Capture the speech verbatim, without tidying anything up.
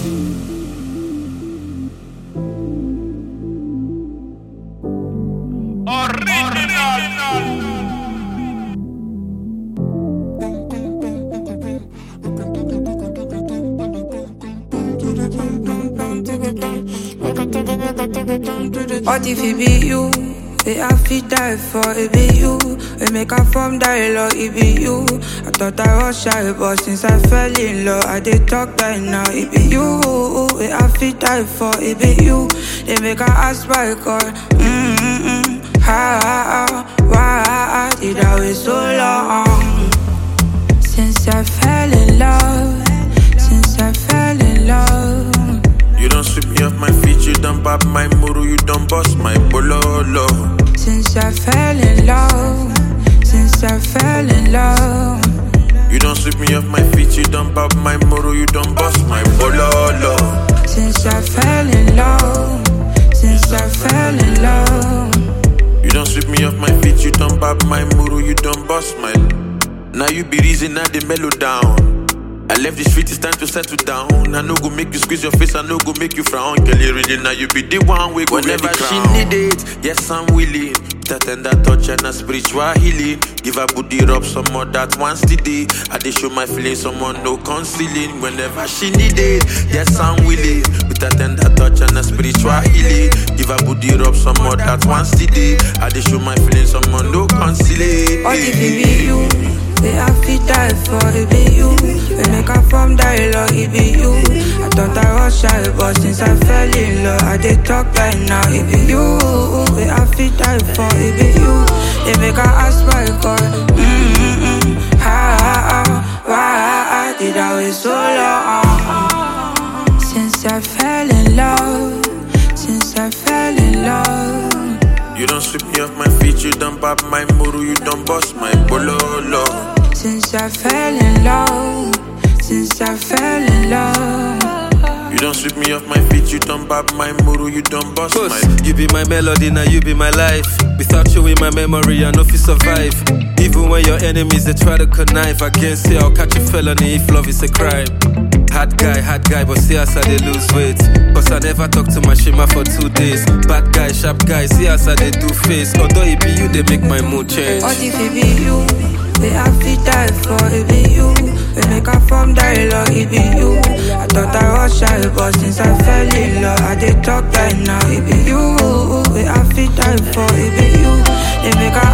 What if it be you? Say I fit die for it be you. We make a from dialogue, it be you. I thought I was shy, but since I fell in love, I did talk right now, it be you. We I fit die for it be you. They make a ask by call. Mm-mm-mm. How, why did I wait so long? Since I fell in love, since I fell in love. You don't sweep me off my feet, you don't pop my muru, you don't bust my bololo. Since I fell in love, since I fell in love. You don't sweep me off my feet, you don't pop my muru, you don't bust my bololo. Since I fell in love, since I fell in love. You don't sweep me off my feet, you don't pop my muru, you don't bust my. Now you be reason now the mellow down. I left the street, it's time to settle down. I no go make you squeeze your face, I no go make you frown. Girl, you really now you be the one we go. Whenever she need it, yes I'm willing. That tender touch and a spiritual healing. Give her booty rub some more that once today. I dey show my feelings, someone no concealing. Whenever she need it, yes I'm willing. With that tender touch and a spiritual healing. Give her booty rub some more that once today. I dey show my feelings, someone no concealing. What if it be you? Say I fit die for it be you. We make a from dialogue, it be you. I thought I was shy, but since I fell in love, I did talk right now, it be you. We I fit die for it be you. They make a ask by call. Mm-mm-mm. How, why did I wait so long? Since I fell in love, since I fell in love. You don't sweep me off my feet, you don't pop my muru, you don't bust my bololo. Since I fell in love, since I fell in love. You don't sweep me off my feet, you don't pop my muru, you don't bust Cause my. You be my melody, now you be my life. Without you in my memory, I know if you survive. Even when your enemies, they try to connive. I can't say I'll catch a felony if love is a crime. Hard guy, hard guy, but see us how they lose weight. Cause I never talk to my shima for two days. Bad guy, sharp guy, see us how they do face. Although it be you, they make my mood change. What if it be you? They have to die for it be you. We make a from dialogue, it be you. I thought I was shy, but since I fell in love, I did talk right now, it be you. We have to die for it be you. They make a